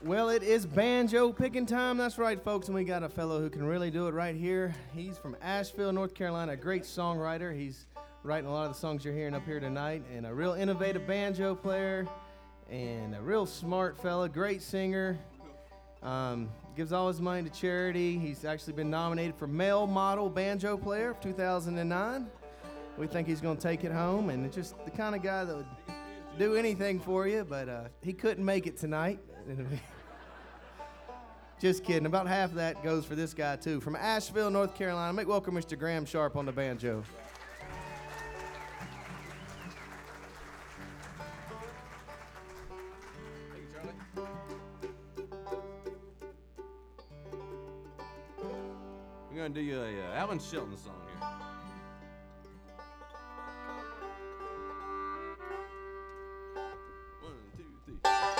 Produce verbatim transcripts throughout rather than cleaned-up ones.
Well, it is banjo picking time. That's right, folks, and we got a fellow who can really do it right here. He's from Asheville, North Carolina, a great songwriter. He's writing a lot of the songs you're hearing up here tonight, and a real innovative banjo player, and a real smart fella, great singer. Um, gives all his money to charity. He's actually been nominated for Male Model Banjo Player of two thousand nine. We think he's going to take it home, and it's just the kind of guy that would do anything for you, but uh, he couldn't make it tonight. Just kidding. About half of that goes for this guy, too. From Asheville, North Carolina, make welcome Mister Graham Sharp on the banjo. Thank you, Charlie. We're going to do you a uh, Alvin Shelton song here. One, two, three.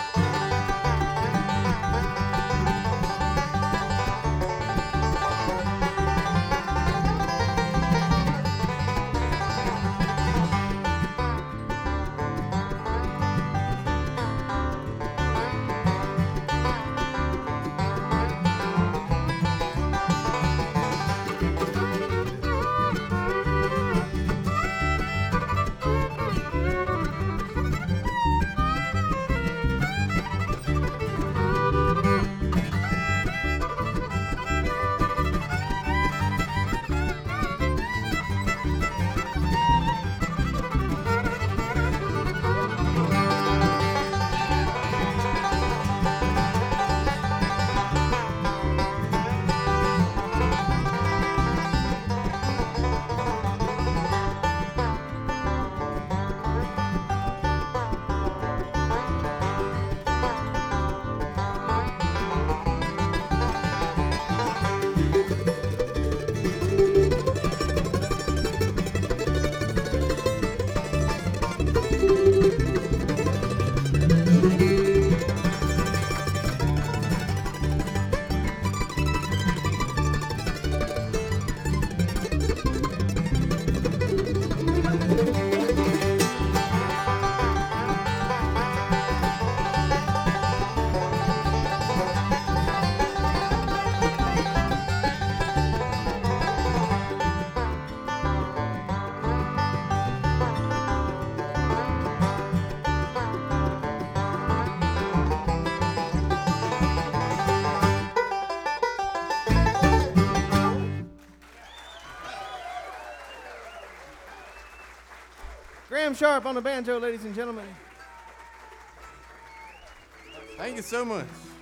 Graham Sharp on the banjo, ladies and gentlemen. Thank you so much.